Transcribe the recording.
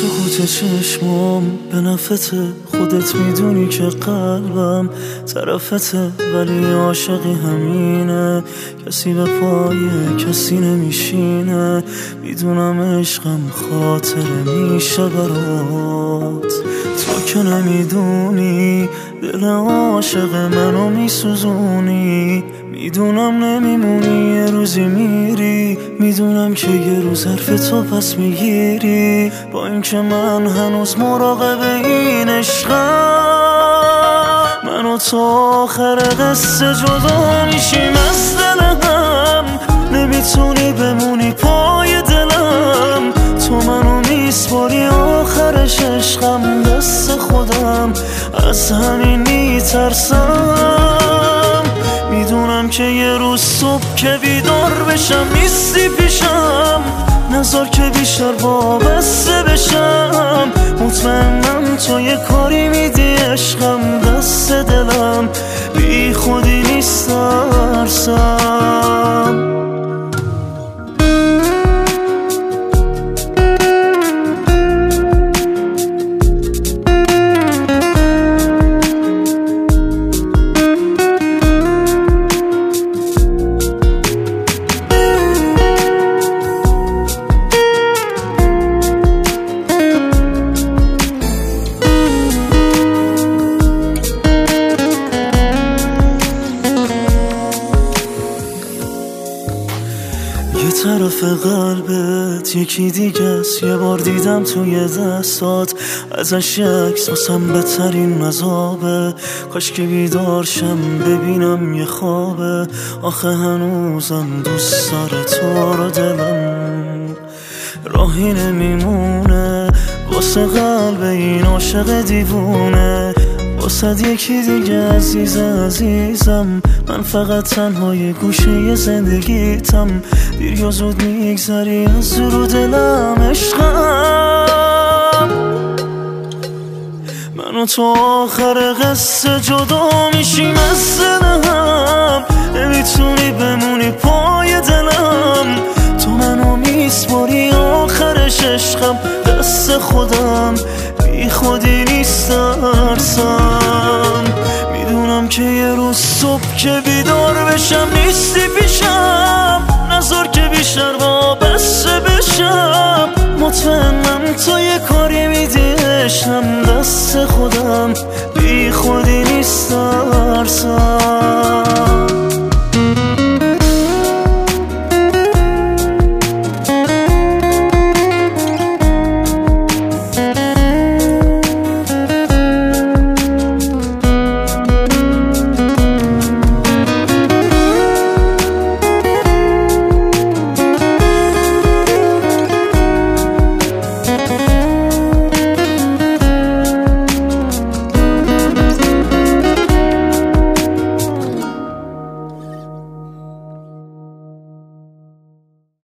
سکوت چشمام به نفته، خودت میدونی که قلبم طرفته، ولی عاشقی همینه، کسی به پای کسی نمیشینه. میدونم عشقم خاطره میشه برات، تو که نمیدونی دل عاشق منو میسوزونی. میدونم نمیمونی، یه روزی میری، میدونم که یه روز حرف تو پس میگیری. با اینکه من هنوز مراقب این عشقم، من و تو آخر قصه جدا میشیم از دلم. نمیتونی بمونی پای دلم، تو منو میسپاری آخرش عشقم دست خودم، از همین میترسم. میدونم که یه روز صبح که بیدار بشم نیستی پیشم، نذار که بیشتر وابسته بشم. مطمئنم تو یه کاری میدی عشقم دست دلم، بی خودی نیست ترسم. یه طرف قلبت یکی دیگه است، یه بار دیدم توی دستات ازش عکس، واسم بدترین عذابه. کاش که بیدار شم ببینم یه خوابه، آخه هنوزم دوست داره تو رو دلم. راهی نمیمونه واسه قلب این عاشق دیوونه، واسه یکی دیگه عزیزم. من فقط تنهای گوشه زندگیتم، دیر یا زود میگذری از رو دلم عشقم. من و تو آخر قصه جدا میشیم از دلم، نمیتونی بمونی پای دلم، تو منو میسپاری آخرش عشقم دست خودم، بی خودی نیست ترسم. میدونم که یه روز صبح که بیدار بشم نیستی پیشم، نذار که بیشتر وابسته بشم. مطمئنم تو یه کاری میدی عشقم دست خودم، بی خودی نیست ترسم.